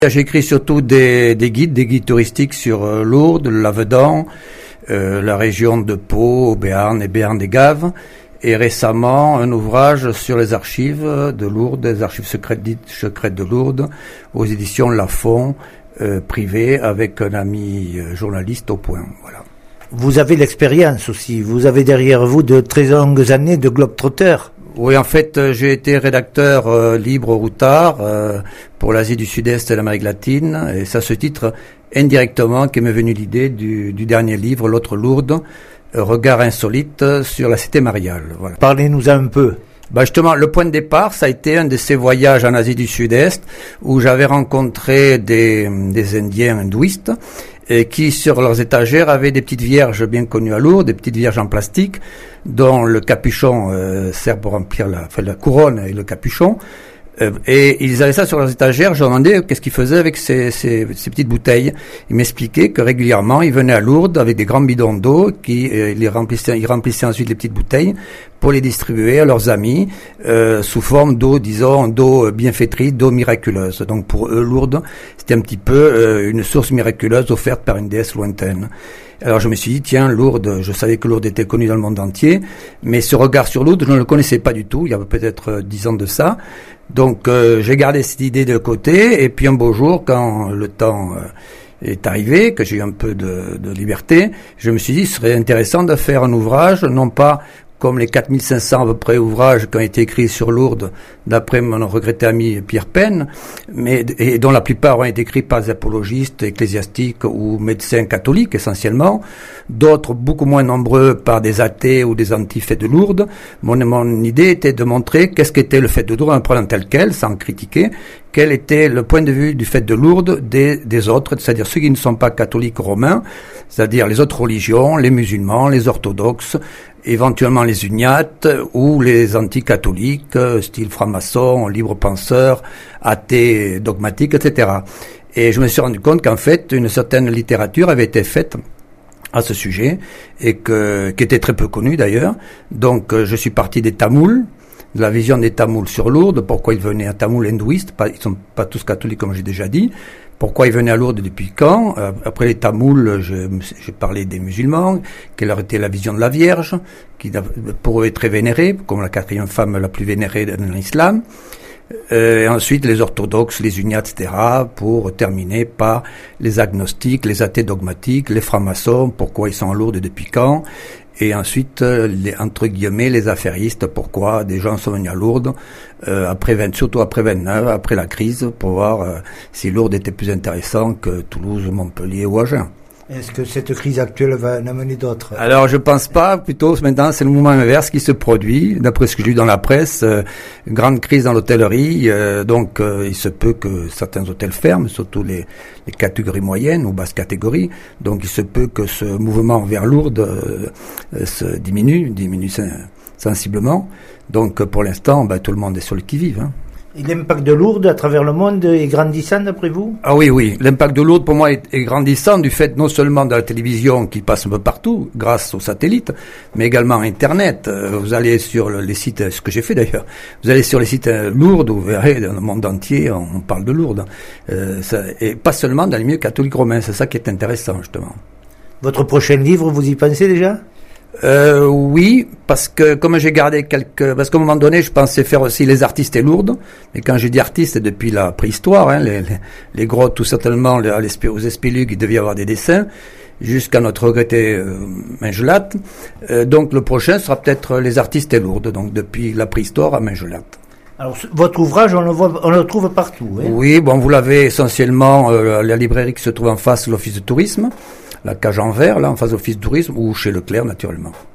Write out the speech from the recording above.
J'ai écrit surtout des guides touristiques sur Lourdes, l'Avedon, la région de Pau, Béarn et Béarn-des-Gaves. Et récemment, un ouvrage sur les archives de Lourdes, les archives secrètes de Lourdes, aux éditions Lafon, privé, avec un ami journaliste au Point. Voilà. Vous avez l'expérience aussi. Vous avez derrière vous de très longues années de globe-trotter. Oui, en fait, j'ai été rédacteur libre routard pour l'Asie du Sud-Est et l'Amérique latine, et c'est à ce titre indirectement qu'est m'est venue l'idée du dernier livre, L'autre Lourdes, regard insolite sur la cité mariale. Voilà. Parlez-nous un peu. Justement, le point de départ, ça a été un de ces voyages en Asie du Sud-Est où j'avais rencontré des Indiens hindouistes qui, sur leurs étagères, avaient des petites vierges bien connues à Lourdes, des petites vierges en plastique, dont le capuchon sert pour remplir la couronne et le capuchon. Et ils avaient ça sur leurs étagères. Je leur demandais qu'est-ce qu'ils faisaient avec ces petites bouteilles. Ils m'expliquaient que régulièrement, ils venaient à Lourdes avec des grands bidons d'eau, ils remplissaient ensuite les petites bouteilles pour les distribuer à leurs amis sous forme d'eau, disons, d'eau bienfaitrice, d'eau miraculeuse. Donc pour eux, Lourdes, c'était un petit peu une source miraculeuse offerte par une déesse lointaine. Alors je me suis dit, tiens, Lourdes, je savais que Lourdes était connue dans le monde entier, mais ce regard sur Lourdes, je ne le connaissais pas du tout, il y a peut-être 10 ans de ça. Donc j'ai gardé cette idée de côté, et puis un beau jour, quand le temps est arrivé, que j'ai eu un peu de liberté, je me suis dit, ce serait intéressant de faire un ouvrage, non pas comme les 4500 à peu près ouvrages qui ont été écrits sur Lourdes, d'après mon regretté ami Pierre Penn, et dont la plupart ont été écrits par des apologistes ecclésiastiques ou médecins catholiques essentiellement, d'autres beaucoup moins nombreux par des athées ou des anti-faits de Lourdes. Mon idée était de montrer qu'est-ce qu'était le fait de Lourdes en prenant tel quel, sans critiquer, quel était le point de vue du fait de Lourdes des autres, c'est-à-dire ceux qui ne sont pas catholiques romains, c'est-à-dire les autres religions, les musulmans, les orthodoxes, éventuellement les uniates ou les anti-catholiques, style franc-maçon, libre-penseurs, athées, dogmatiques, etc. Et je me suis rendu compte qu'en fait, une certaine littérature avait été faite à ce sujet et qui était très peu connue d'ailleurs. Donc je suis parti des Tamouls, de la vision des Tamouls sur Lourdes, pourquoi ils venaient à Tamouls hindouistes, ils sont pas tous catholiques comme j'ai déjà dit, pourquoi ils venaient à Lourdes depuis quand. Après les Tamouls, j'ai parlé des musulmans, quelle leur était la vision de la Vierge, qui pour eux est très vénérée, comme la 4e femme la plus vénérée dans l'islam. Et ensuite les orthodoxes, les uniates, etc., pour terminer par les agnostiques, les athées dogmatiques, les francs-maçons, pourquoi ils sont à Lourdes et depuis quand. Et ensuite, entre guillemets, les affairistes, pourquoi des gens sont venus à Lourdes, surtout après 29, après la crise, pour voir si Lourdes était plus intéressant que Toulouse, Montpellier ou Agen. Est-ce que cette crise actuelle va en amener d'autres? Alors, je pense pas. Plutôt, maintenant, c'est le mouvement inverse qui se produit. D'après ce que j'ai lu dans la presse, grande crise dans l'hôtellerie. Donc, il se peut que certains hôtels ferment, surtout les catégories moyennes ou basses catégories. Donc, il se peut que ce mouvement vers Lourdes se diminue sensiblement. Donc, pour l'instant, tout le monde est sur le qui-vive. Hein. Et l'impact de Lourdes à travers le monde est grandissant d'après vous? Ah oui. L'impact de Lourdes pour moi est grandissant du fait non seulement de la télévision qui passe un peu partout grâce aux satellites, mais également Internet. Vous allez sur les sites, ce que j'ai fait d'ailleurs, vous allez sur les sites Lourdes, vous verrez dans le monde entier on parle de Lourdes. Et pas seulement dans les milieux catholiques romains, c'est ça qui est intéressant justement. Votre prochain livre, vous y pensez déjà? Oui, parce que comme j'ai gardé parce qu'à un moment donné, je pensais faire aussi les artistes et Lourdes. Mais quand j'ai dit artistes, c'est depuis la préhistoire, hein, les grottes, tout certainement, aux Espélugues, il devait y avoir des dessins, jusqu'à notre regretté Maingelat. Donc le prochain sera peut-être les artistes et Lourdes, donc depuis la préhistoire à Maingelat. Alors, votre ouvrage, on le trouve partout, hein? Oui, vous l'avez essentiellement, la librairie qui se trouve en face de l'office de tourisme, la cage en verre, là, en face de l'office de tourisme, ou chez Leclerc, naturellement.